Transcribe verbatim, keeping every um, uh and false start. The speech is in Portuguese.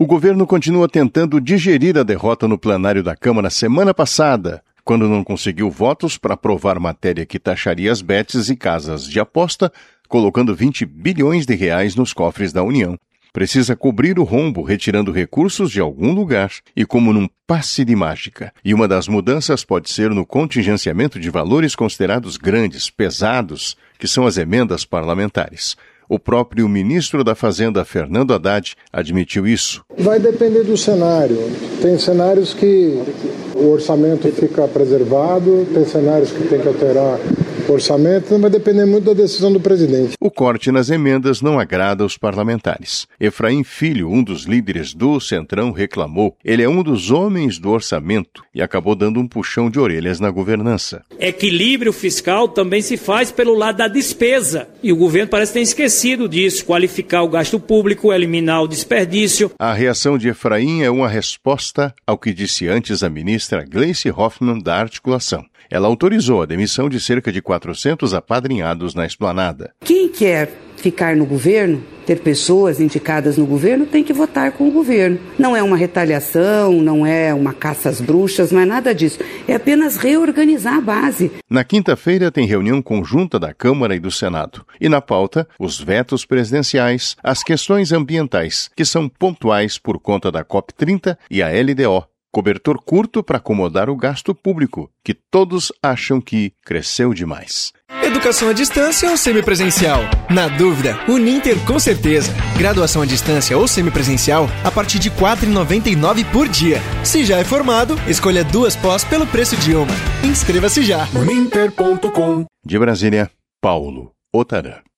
O governo continua tentando digerir a derrota no plenário da Câmara semana passada, quando não conseguiu votos para aprovar matéria que taxaria as betes e casas de aposta, colocando vinte bilhões de reais nos cofres da União. Precisa cobrir o rombo retirando recursos de algum lugar e como num passe de mágica. E uma das mudanças pode ser no contingenciamento de valores considerados grandes, pesados, que são as emendas parlamentares. O próprio ministro da Fazenda, Fernando Haddad, admitiu isso. Vai depender do cenário. Tem cenários que o orçamento fica preservado, tem cenários que tem que alterar o orçamento, vai depender muito da decisão do presidente. O corte nas emendas não agrada aos parlamentares. Efraim Filho, um dos líderes do Centrão, reclamou. Ele é um dos homens do orçamento e acabou dando um puxão de orelhas na governança. Equilíbrio fiscal também se faz pelo lado da despesa. E o governo parece ter esquecido disso, qualificar o gasto público, eliminar o desperdício. A reação de Efraim é uma resposta ao que disse antes a ministra Gleice Hoffmann da Articulação. Ela autorizou a demissão de cerca de quatrocentos apadrinhados na esplanada. Quem quer ficar no governo, ter pessoas indicadas no governo, tem que votar com o governo. Não é uma retaliação, não é uma caça às bruxas, não é nada disso. É apenas reorganizar a base. Na quinta-feira tem reunião conjunta da Câmara e do Senado. E na pauta, os vetos presidenciais, as questões ambientais, que são pontuais por conta da COP trinta e a L D O. Cobertor curto para acomodar o gasto público, que todos acham que cresceu demais. Educação à distância ou semipresencial? Na dúvida, Uninter com certeza. Graduação à distância ou semipresencial a partir de quatro reais e noventa e nove centavos por dia. Se já é formado, escolha duas pós pelo preço de uma. Inscreva-se já. uninter ponto com. De Brasília, Paulo Otarã.